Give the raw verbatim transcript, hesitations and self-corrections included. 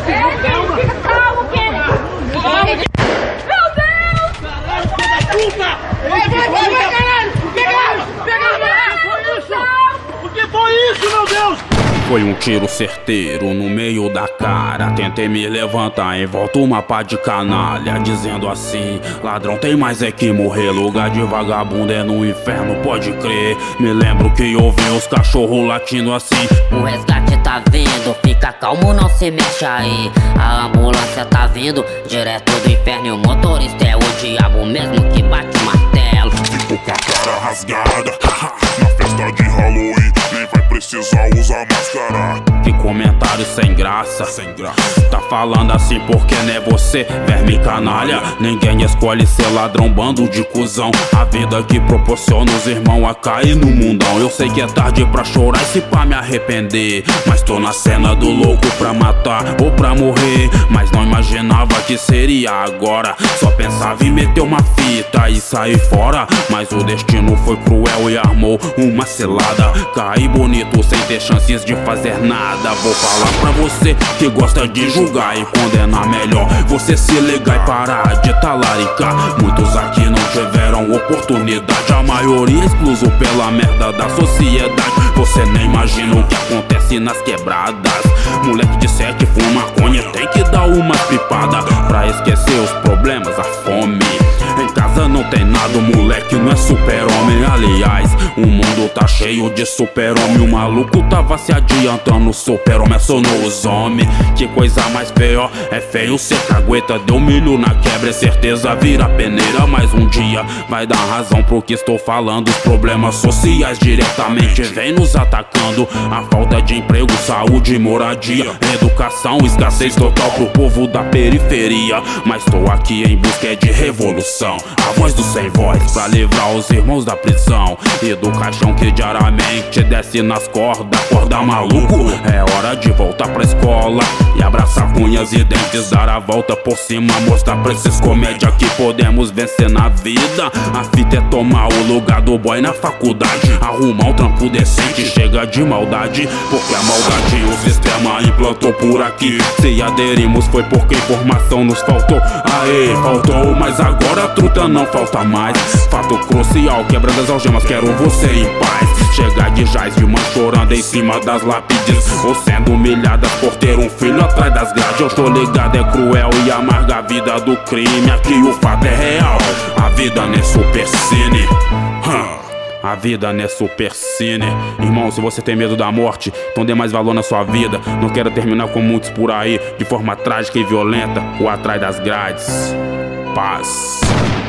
Ei, fica calmo, Kennedy! Meu Deus! Puta! Vai, vai, vai, caralho! Pegaram! Pegaram! O que foi isso, meu Deus? Foi um tiro certeiro no meio da cara. Tentei me levantar, em volta uma pá de canalha, dizendo assim: ladrão tem mais é que morrer. Lugar de vagabundo é no inferno, pode crer. Me lembro que ouvi os cachorros latindo assim: o resgate tá vindo, fica calmo, não se mexe aí. A ambulância tá vindo, direto do inferno. E o motorista é o diabo mesmo que bate o martelo. Ficou com a cara rasgada na festa de Halloween, nem vai precisar usar máscara. Que comentário sem graça, sem graça. Tá falando assim porque não é você, verme canalha. Ninguém escolhe ser ladrão, bando de cuzão. A vida que proporciona os irmãos a cair no mundão. Eu sei que é tarde pra chorar e se pá me arrepender, mas tô na cena do louco pra matar ou pra morrer. Mas não imaginava que seria agora. Só pensava em meter uma fita e sair fora, mas o destino foi cruel e armou uma cilada. Caí bonito sem ter chances de fazer nada. Vou falar pra você que gosta de julgar e condenar, melhor você se ligar e parar de talaricar. Muitos aqui não tiveram oportunidade, a maioria excluso pela merda da sociedade. Você nem imagina o que acontece nas quebradas. Moleque de sete fuma maconha, tem que dar uma pipada pra esquecer os problemas, a fome. Em casa não tem nada, o moleque não é super-homem. Aliás, o mundo tá cheio de super-homem. O maluco tava se adiantando, super-homem é só nos homens. Que coisa mais feia, é feio ser cagueta. Deu milho na quebra, é certeza vira peneira. Mas um dia vai dar razão pro que estou falando. Os problemas sociais diretamente vem nos atacando. A falta de emprego, saúde, moradia, educação, escassez total pro povo da periferia. Mas tô aqui em busca de revolução, a voz do sem voz pra livrar os irmãos da prisão e do caixão que diariamente desce nas cordas. Corda maluco, é hora de voltar pra escola e abraçar cunhas e dentes, dar a volta por cima, mostrar pra esses comédia que podemos vencer na vida. A fita é tomar o lugar do boy na faculdade, arrumar um trampo decente, chega de maldade, porque a maldade o sistema implantou por aqui. Se aderimos foi porque informação nos faltou. Aê, faltou, mas agora a truta não falta mais. Fato crucial, quebrando as algemas, quero você em paz. Chega de jaz, de mãe chorando em cima das lápides, ou sendo humilhada por ter um filho atrás das grades. Eu tô ligado, é cruel e amarga a vida do crime. Aqui o fato é real, a vida não é supercine. hum. A vida não é supercine. Irmão, se você tem medo da morte, então dê mais valor na sua vida. Não quero terminar com muitos por aí, de forma trágica e violenta, ou atrás das grades. Paz.